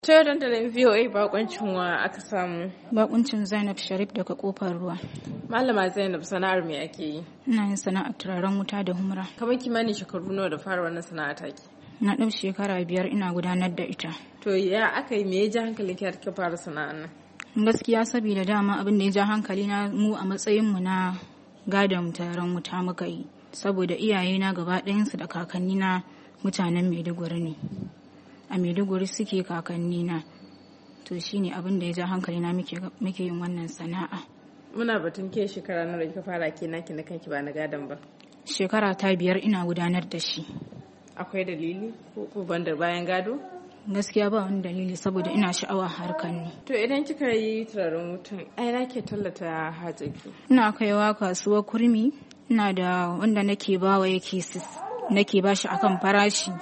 Ta yau dandalin VOA bakoncin wa aka samu. Bakuncin Zainab Sharif daga Kofar Ruwa. Malama Zainab, sana'ar me ake yi? Ina yin sana'ar turaren wuta da humra. Kamar kimanin shekaru nawa da fara wannan sana'a take? Na ɗau shekara 5 ina gudanar da ita. To ya aka yi, me ya ji hankalin ki har kika fara sana'ar nan? Gaskiya saboda dama abin da ya ja hankali na mu a matsayin mu na gadon turaren wuta muka yi. Saboda iyayena gaba ɗayansu da kakannina mutanen Maiduguri ne. A Maiduguri suke kakannina. To shine abin da ya ja hankali na muke yin wannan sana'a. Muna batun ke shekara nawa da kika fara kenan ki na kanki ba na gadon ba? Shekara ta 5 ina gudanar da shi. Akwai dalili ko banda bayan gado? Gaskiya ba wani dalili saboda ina sha'awa harkar ne. To idan kika yi turaren wutan, ai na ke tallata hajjaki? Ina kaiwa kasuwar kurmi, ina da wanda nake bawa nake bashi akan farashi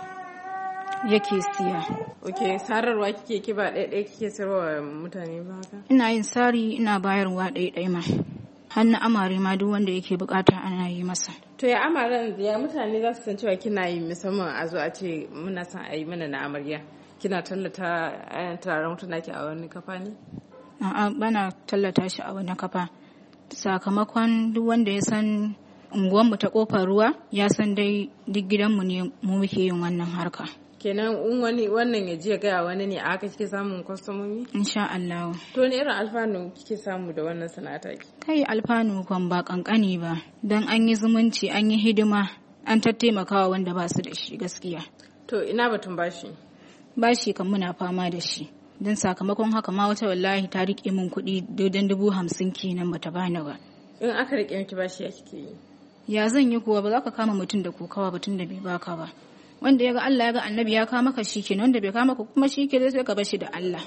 yake siya. Ok, sararwa kike ki ba ɗaiɗai kike sayarwa mutane ba haka? Ina yin sari, ina bayarwa ɗaiɗai ma. Hannu amare ma duk wanda yake bukata ana yi masa. To ya amaren ya mutane za su san cewa kina yi, musamman a zo a ce muna son a yi mana na amarya. Kina tallata turaren wuta naki a wani kafa ne? A'a, bana tallata shi a wani kafa. Sakamakon duk wanda ya san unguwanmu ta Kofar Ruwa ya san dai duk gidanmu ne mu muke yin wannan harka. Kenan in wani wannan ya je gaya wani ne a haka kike samun kwastomomi? Insha Allah. To ne irin alfanu kike samu da wannan sana'a ki? Kai alfanu kan ba kankani ba, dan an yi zumunci, an yi hidima, an taimakawa wanda ba su da shi gaskiya. To ina batun bashi? Bashi kan muna fama da shi. Dan sakamakon haka ma wata wallahi ta rike min kuɗi dodon 50,000 kenan bata bani ba. In aka rike miki bashi ya kike yi? Ya zan yi kuwa, ba za ka kama mutum da kokawa batun da bai baka ba. Wanda ya ga Allah ya ga annabi ya kama ka shi kenan, wanda bai kama ka kuma shi ke zai ka bashi da Allah.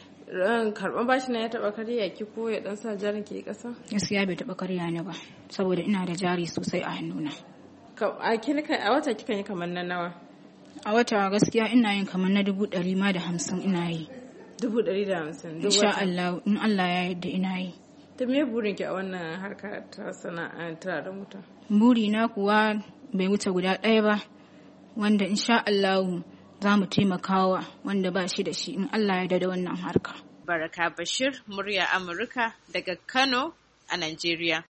Karban bashi na ya taba karya ki ko ya dan sa jarin ki kasa? Gaskiya bai taba karya ni ba, saboda ina da jari sosai a hannuna. A wata kika yi kamar na nawa? A wata gaskiya ina yin kamar na 150 ina yi. 150? Insha Allah, in Allah ya yarda ina yi. Ta me burin ki a wannan harka ta sana'a turaren wuta? Burina kuwa bai wuce guda ɗaya ba, wanda insha Allah za mu taimakawa wanda ba shi da shi in Allah ya da wannan harka. Baraka Bashir, murya Amurka daga Kano a Najeriya.